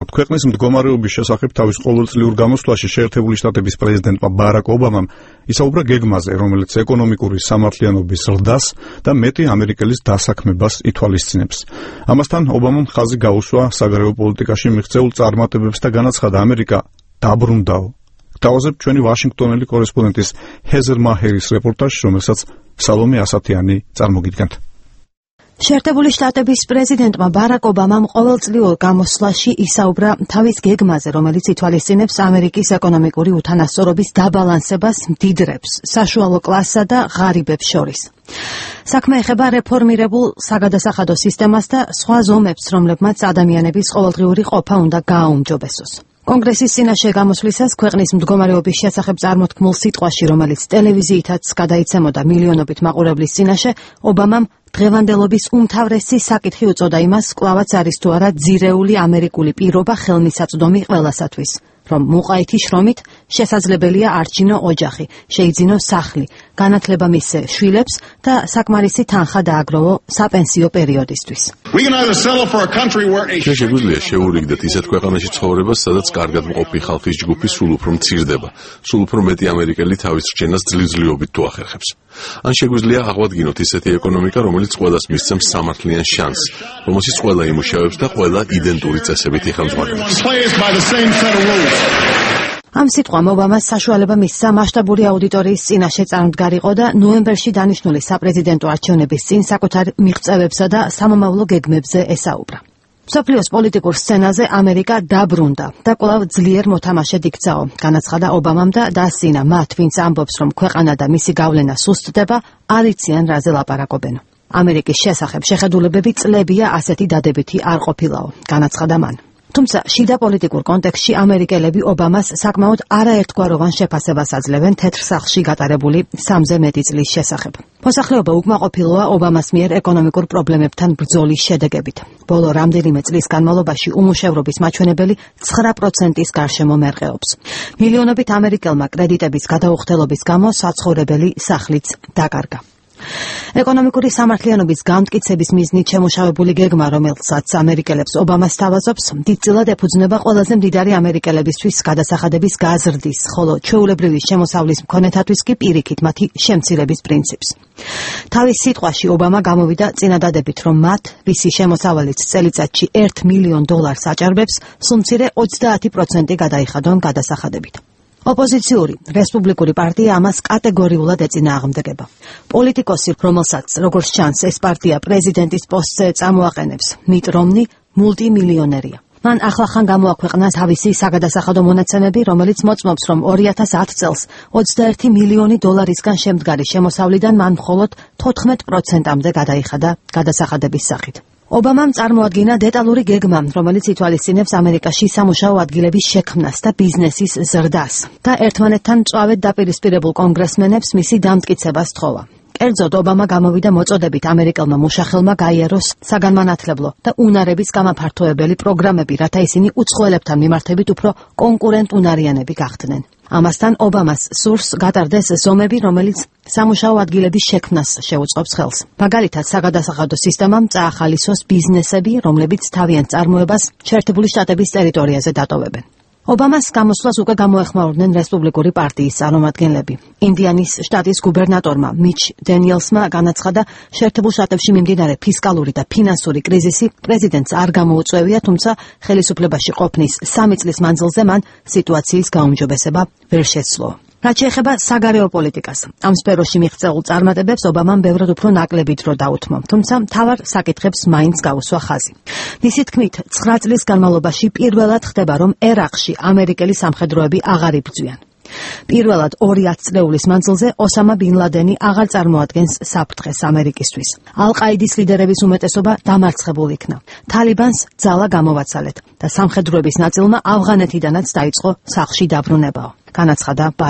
ქვეყნის მდგომარეობის შესახებ თავის ყოველწლიურ გამოსვლაში შეერთებული შტატების პრეზიდენტმა ბარაკ ობამამ ისაუბრა გეგმაზე, რომელიც ეკონომიკური სამართლიანობის ზრდას და მეტი ამერიკელის დასაქმებას ითვალისწინებს. ამასთან ობამამ ხაზი გაუსვა საგარეო პოლიტიკაში მიღწეულ წარმატებებს და განაცხადა, ამერიკა დაბრუნდაო. Gtavazeb ჩვენი ვაშინგტონელი კორესპონდენტის ჰეზერ მაჰერის რეპორტაჟს, რომელსაც სალომე ასათიანი წარმოგიდგენთ. შეერთებული შტატების პრეზიდენტმა ბარაკ ობამამ ყოველწლიურ გამოსვლაში ისაუბრა თავის გეგმაზე, რომელიც ითვალისწინებს ამერიკის ეკონომიკური უთანასწორობის დაბალანსებას მდიდრებს, საშუალო კლასსა და ღარიბებს შორის. საქმე ეხება რეფორმირებულ საგადასახადო სისტემას და სხვა ზომებს, რომლებმაც ადამიანების ყოველდღიური ყოფა უნდა გააუმჯობესოს. კონგრესის წინაშე გამოსვლისას ქვეყნის მდგომარეობის შესახებ წარმოთქმულ სიტყვაში, რომელიც ტელევიზიითაც გადაიცემოდა მილიონობით მაყურებლის წინაშე, ობამამ დღევანდელობის უმთავრესი საკითხი უწოდა იმას, კვლავაც არის თუ არა ძირეული ამერიკული პირობა ხელმისაწვდომი ყველასათვის, რომ მუყაითი შრომით შესაძლებელია არჩინო ოჯახი, შეიძინო სახლი, განათლება მისცე შვილებს და საკმარისი თანხა დააგროვო საპენსიო პერიოდისთვის. შეგვიძლია შევურიგდეთ ისეთ ქვეყანაში ცხოვრებას, სადაც კარგად მყოფი ხალხის ჯგუფი სულ უფრო მცირდება, სულ უფრო მეტი ამერიკელი თავის რჩენას ძლივძლიობით თუ ახერხებს. ან შეგვიძლია აღვადგინოთ ისეთი ეკონომიკა, რომელიც ყველას მისცემს სამართლიან შანსს, რომელშიც ყველა იმუშავებს და ყველა იდენტური წესებით იხელმძღვანელობს. ამ სიტყვამ ობამას საშუალება მისცა მასშტაბური აუდიტორიის წინაშე წარმდგარიყო და ნოემბერში დანიშნული საპრეზიდენტო არჩევნების წინ საკუთარ მიღწევებსა და სამომავლო გეგმებზე ესაუბრა. მსოფლიოს პოლიტიკურ სცენაზე ამერიკა დაბრუნდა და კვლავ ძლიერ მოთამაშედ იქცაო, განაცხადა ობამამ და დასცინა მათ, ვინც ამბობს, რომ ქვეყანა და მისი გავლენა სუსტდება, არ იციან რაზე ლაპარაკობენ. ამერიკის შესახებ შეხედულებები წლებია ასეთი დადებითი არ ყოფილაო, განაცხადა მან. თუმცა შიდა პოლიტიკურ კონტექსტში ამერიკელები ობამას საკმაოდ არაერთგვაროვან შეფასებას აძლევენ თეთრ სახლში გატარებული 3-ზე მეტი წლის შესახებ. მოსახლეობა უკმაყოფილოა ობამას მიერ ეკონომიკურ პრობლემებთან ბრძოლის შედეგებით. ბოლო რამდენიმე წლის განმავლობაში უმუშევრობის მაჩვენებელი 9%-ის გარშემო მერყეობს. მილიონობით ამერიკელმა კრედიტების გადაუხდელობის გამო საცხოვრებელი სახლიც დაკარგა. ეკონომიკური სამართლიანობის განმტკიცების მიზნით შემუშავებული გეგმა, რომელსაც ამერიკელებს ობამა სთავაზობს, დიდწილად ეფუძნება ყველაზე მდიდარი ამერიკელებისთვის გადასახადების გაზრდის, ხოლო ჩვეულებრივი შემოსავლის მქონეთათვის კი პირიქით მათი შემცირების პრინციპს. თავის სიტყვაში ობამა გამოვიდა წინადადებით, რომ მათ, ვისი შემოსავალიც წელიწადში $1 მილიონ აჭარბებს, სულ მცირე 30% გადაიხადონ გადასახადებით. ოპოზიციური რესპუბლიკური პარტია ამას კატეგორიულად ეწინააღმდეგება. პოლიტიკოსი, რომელსაც როგორც ჩანს ეს პარტია პრეზიდენტის პოსტზე წამოაყენებს, მიტ რომნი მულტიმილიონერია. მან ახლახან გამოაქვეყნა თავისი საგადასახადო მონაცემები, რომელიც მოწმობს, რომ 2010 წელს $21 მილიონი შემდგარი შემოსავლიდან მან მხოლოდ 14%-ამდე გადაიხადა გადასახადების სახით. ობამამ წარმოადგინა დეტალური გეგმა, რომელიც ითვალისწინებს ამერიკაში სამუშაო ადგილების შექმნას და ბიზნესის ზრდას და ერთმანეთთან მწვავედ დაპირისპირებულ კონგრესმენებს მისი დამტკიცება სთხოვა. კერძოდ, ობამა გამოვიდა მოწოდებით ამერიკელმა მუშახელმა გაიაროს საგანმანათლებლო და უნარების გამაფართოებელი პროგრამები, რათა ისინი უცხოელებთან მიმართებით უფრო კონკურენტუნარიანები გახდნენ. ამასთან ობამას სურს გატარდეს ზომები, რომელიც სამუშაო ადგილების შექმნას შეუწყობს ხელს. მაგალითად, საგადასახადო სისტემამ წაახალისოს ბიზნესები, რომლებიც თავიანთ წარმოებას შეერთებული შტატების ტერიტორიაზე დატოვებენ. ობამას გამოსვლას უკვე გამოეხმაურდნენ რესპუბლიკური პარტიის წარმომადგენლები. ინდიანის შტატის გუბერნატორმა მიჩ დენიელსმა განაცხადა, შეერთებულ შტატებში მიმდინარე ფისკალური და ფინანსური კრიზისი პრეზიდენტს არ გამოუწვევია, თუმცა ხელისუფლებაში ყოფნის 3 წლის მანძილზე მან სიტუაციის გაუმჯობესება ვერ შეცვლო. რაც შეეხება საგარეო პოლიტიკას, ამ სფეროში მიღწეულ წარმატებებს ობამამ ბევრად უფრო ნაკლები დრო დაუთმო, თუმცა მთავარ საკითხებს მაინც გაუსვა ხაზი. მისი თქმით, 9 წლის განმავლობაში პირველად ხდება, რომ ერაყში ამერიკელი სამხედროები აღარ იბრძვიან. პირველად 2 ათწლეულის მანძილზე ოსამა ბინ ლადენი აღარ წარმოადგენს საფრთხეს ამერიკისთვის. ალ-ყაიდის ლიდერების უმეტესობა დამარცხებულ იქნა. თალიბანს ძალა გამოვაცალეთ და სამხედროების ნაწილმა ავღანეთიდანაც დაიწყო სახლში დაბრუნება. განაცხადა